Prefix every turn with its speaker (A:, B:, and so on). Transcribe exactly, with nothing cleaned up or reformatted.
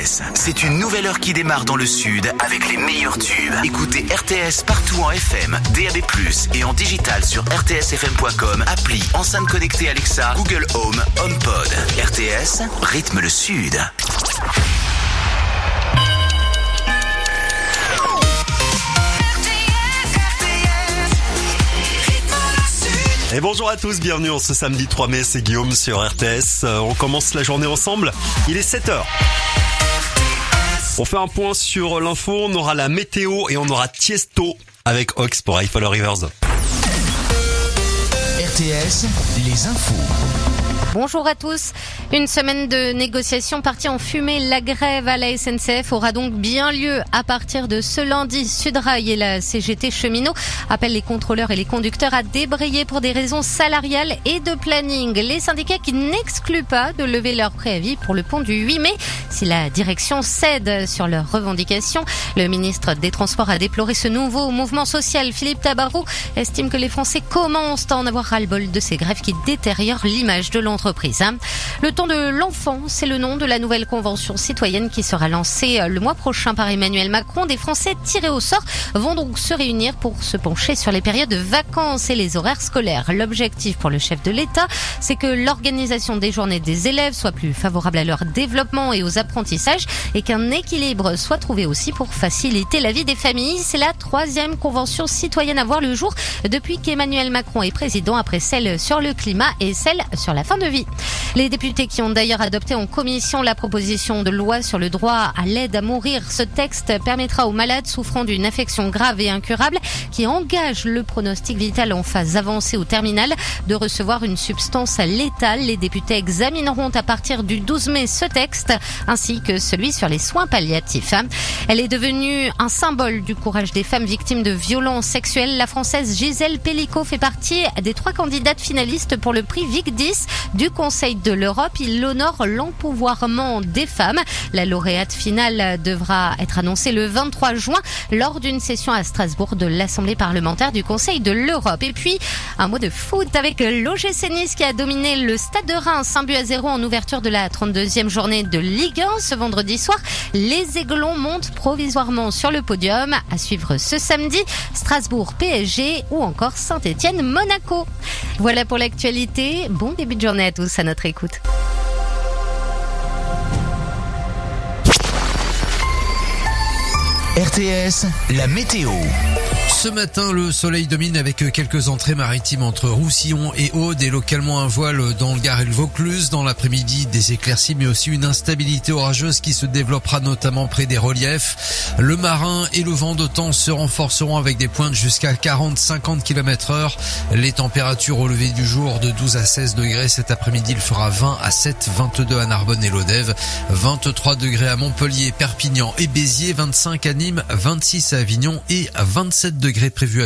A: S. C'est une nouvelle heure qui démarre dans le sud avec les meilleurs tubes. Écoutez R T S partout en F M, D A B plus, et en digital sur r t s f m point com, appli, enceinte connectée Alexa, Google Home, HomePod. R T S, rythme le sud.
B: Et bonjour à tous, bienvenue en ce samedi trois mai, c'est Guillaume sur R T S. Euh, on commence la journée ensemble, il est sept heures. On fait un point sur l'info, on aura la météo et on aura Tiesto avec Ox pour I Follow Rivers.
C: R T S, les infos.
D: Bonjour à tous. Une semaine de négociations partie en fumée. La grève à la S N C F aura donc bien lieu à partir de ce lundi. Sudrail et la C G T Cheminots appellent les contrôleurs et les conducteurs à débrayer pour des raisons salariales et de planning. Les syndicats qui n'excluent pas de lever leur préavis pour le pont du huit mai si la direction cède sur leurs revendications. Le ministre des Transports a déploré ce nouveau mouvement social. Philippe Tabarot estime que les Français commencent à en avoir ras-le-bol de ces grèves qui détériorent l'image de l'entreprise. Le temps de l'enfant, c'est le nom de la nouvelle convention citoyenne qui sera lancée le mois prochain par Emmanuel Macron. Des Français tirés au sort vont donc se réunir pour se pencher sur les périodes de vacances et les horaires scolaires. L'objectif pour le chef de l'État, c'est que l'organisation des journées des élèves soit plus favorable à leur développement et aux apprentissages et qu'un équilibre soit trouvé aussi pour faciliter la vie des familles. C'est la troisième convention citoyenne à voir le jour depuis qu'Emmanuel Macron est président, après celle sur le climat et celle sur la fin de vie. Les députés qui ont d'ailleurs adopté en commission la proposition de loi sur le droit à l'aide à mourir. Ce texte permettra aux malades souffrant d'une affection grave et incurable qui engage le pronostic vital en phase avancée ou terminale de recevoir une substance létale. Les députés examineront à partir du douze mai ce texte ainsi que celui sur les soins palliatifs. Elle est devenue un symbole du courage des femmes victimes de violences sexuelles. La Française Gisèle Pellicot fait partie des trois candidates finalistes pour le prix Vic dix du Conseil de l'Europe. Il honore l'empouvoirment des femmes. La lauréate finale devra être annoncée le vingt-trois juin lors d'une session à Strasbourg de l'Assemblée parlementaire du Conseil de l'Europe. Et puis, un mot de foot avec l'O G C Nice qui a dominé le Stade de Reims, un but à zéro en ouverture de la trente-deuxième journée de Ligue un. Ce vendredi soir, les Aiglons montent provisoirement sur le podium. À suivre ce samedi, Strasbourg P S G ou encore Saint-Etienne Monaco. Voilà pour l'actualité. Bon début de journée à tous à notre écoute.
C: R T S, la météo.
E: Ce matin, le soleil domine avec quelques entrées maritimes entre Roussillon et Aude et localement un voile dans le Gard et le Vaucluse. Dans l'après-midi, des éclaircies mais aussi une instabilité orageuse qui se développera notamment près des reliefs. Le marin et le vent de temps se renforceront avec des pointes jusqu'à quarante à cinquante kilomètres heure. Les températures au lever du jour de douze à seize degrés. Cet après-midi, il fera vingt à sept, vingt-deux à Narbonne et Lodève, vingt-trois degrés à Montpellier, Perpignan et Béziers, vingt-cinq à Nîmes, vingt-six à Avignon et vingt-sept degrés prévus à